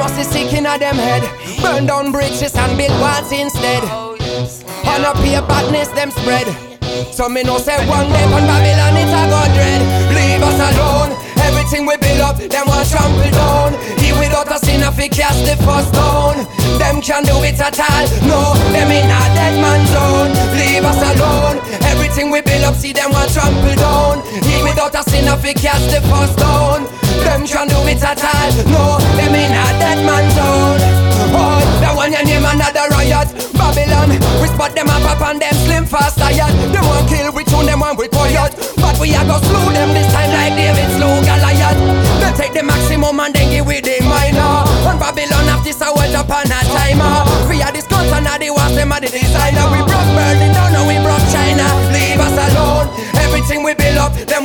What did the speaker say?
is sick in them head. Burn down bridges and build walls instead. On a pay badness them spread. So me no say one day on Babylon it's a god dread. Leave us alone. Everything we build up, them want trample down. He without a sin if he cast the first stone. Them can't do it at all. No, them in a dead man zone. Leave us alone. Everything we build up, see them want trample down. He without a sin if he cast the first stone. Them can't do it at all. No, them in a dead man zone. Oh, that one you name another riot. Babylon, we spot them up and them slim fast tired. Them want kill, we tune them when we quiet. But we are gonna slew them this time like David slew Goliath. They take the maximum and then give with the minor. On Babylon have this a world upon a timer. We are this guns and now they want them are the designer. We broke Berlin down, now we broke China. Leave us alone. Everything we build up, them